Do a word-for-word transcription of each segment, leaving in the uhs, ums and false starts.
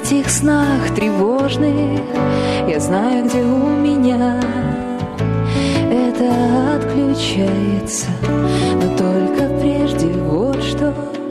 этих снах тревожных я знаю, где у меня это отключается, но только прежде вот что.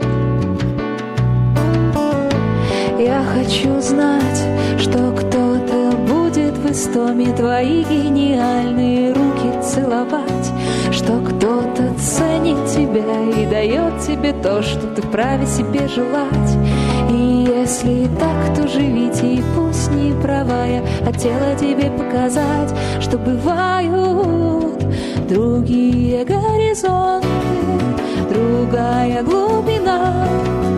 Я хочу знать, что кто-то будет в истоме твои гениальные руки целовать, что кто-то ценит тебя и дает тебе то, что ты вправе себе желать. И если так, то живите, и пусть не права, я хотела тебе показать, что бывают другие горизонты, другая глубина,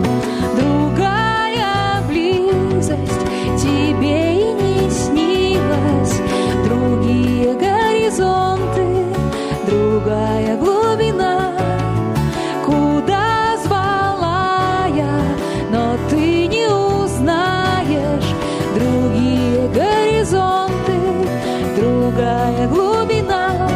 другая близость тебе и не снилась, другие горизонты, другая глубина, куда звала я, но ты не узнаешь, другие горизонты, другая глубина,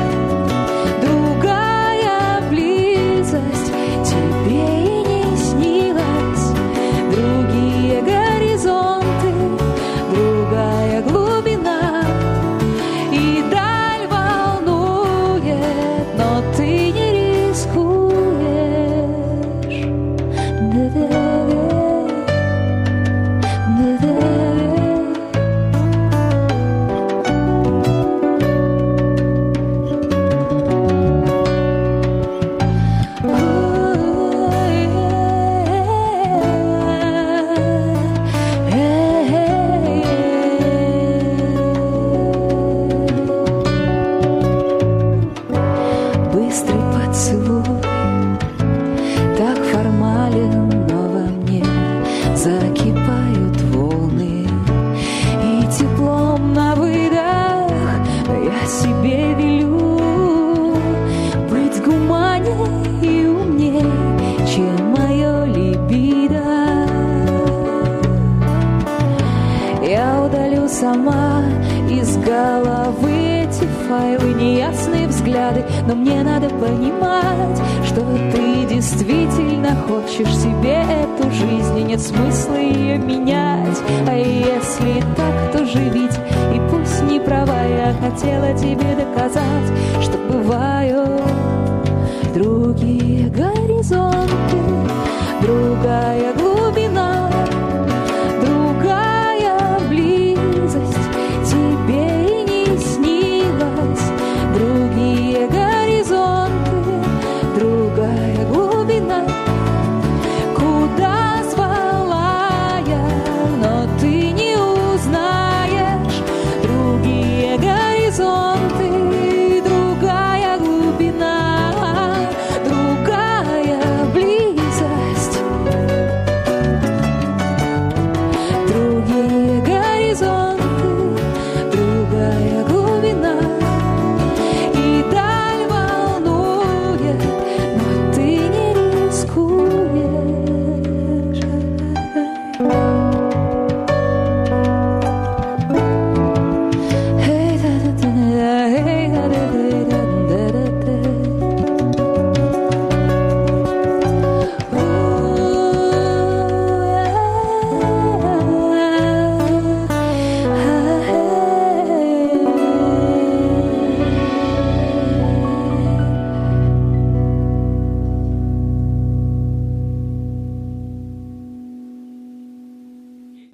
другая близость тебе и не снилась, другие горизонты, другая глубина, и даль волнует, но ты не рискуешь. Быстрый поцелуй, так формален, но во мне закипают волны, и теплом на выдох я себе велю быть гуманней и умней, чем мое либидо. Я удалю сама из головы эти файлы, неясные взгляды, но мне надо понимать, что ты действительно хочешь себе эту жизнь, и нет смысла ее менять. А если так, то живите, и пусть не права, я хотела тебе доказать, что бывают другие горизонты,